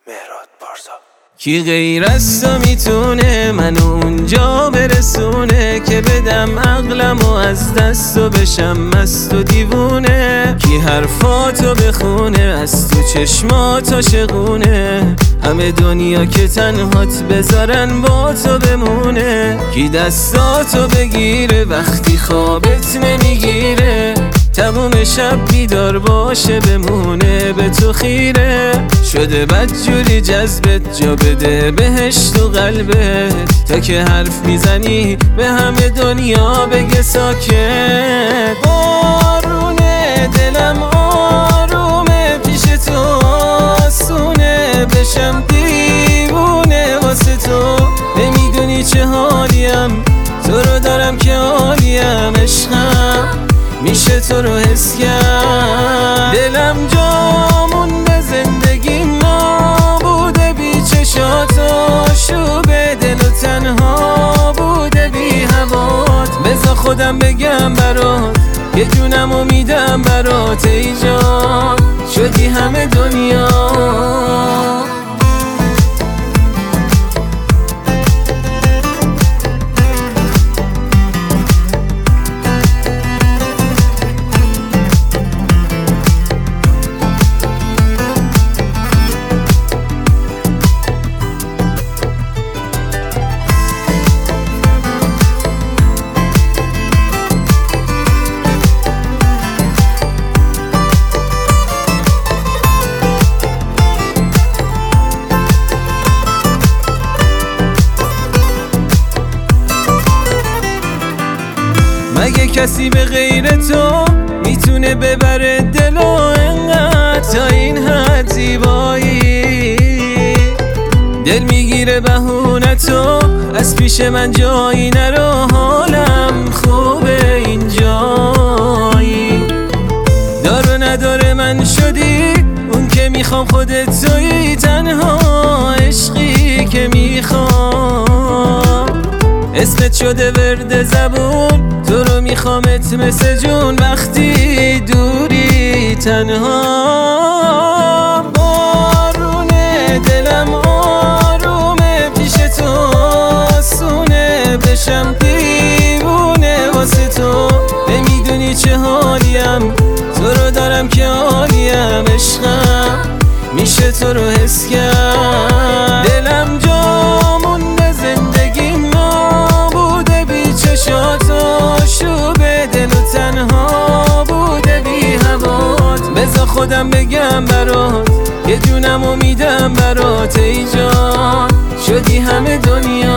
مهراد پارسا. کی غیر از تو میتونه منو اونجا برسونه که بدم عقلمو از دست و بشم مست و دیوونه؟ کی حرفاتو بخونه از تو چشمات عاشقونه؟ همه دنیا که تنهات بذارن با تو بمونه؟ کی دستاتو بگیره وقتی خوابت نمیگیره؟ تموم شب بیدار باشه بمونه به تو خیره؟ شده بدجوری جذبت جا بده بهشت و قلبت تا که حرف میزنی به همه دنیا بگه ساکت. بارونه دلم آرومه پیش تو آسونه بشم دیوونه واسه تو. نمیدونی چه حالیم تو رو دارم که حالیم عشقم میشه تو رو حس کرد. دلم جامون به زندگیم نابوده بی چشات آشوبه دل و تنها بوده بی هوات. بذار خودم بگم برات یه جونمو میدم برات ای جان شدی همه دنیا. مگه کسی به غیر تو میتونه ببره دل و انقدر تا این حد زیبایی؟ دل میگیره بهونه تو از پیش من جایی نرو حالم خوبه اینجایی. دار و نداره من شدی اون که میخوام خودت تویی تنها عشقی که میخوام. اسمت شده ورد زبون تو رو میخوامت مثل جون وقتی دوری تنها. بارونه دلم آرومه پیش تو آسونه بشم دیوونه واسه تو. نمیدونی چه حالیم تو رو دارم که حالیم عشقم میشه تو رو حس کرد. دلم جامون به زندگیم نابوده بی چشات آشوبه دل و تنها بوده بی هوات. بذار خودم بگم برات یه جونمو میدم برات ای جان شدی همه دنیا.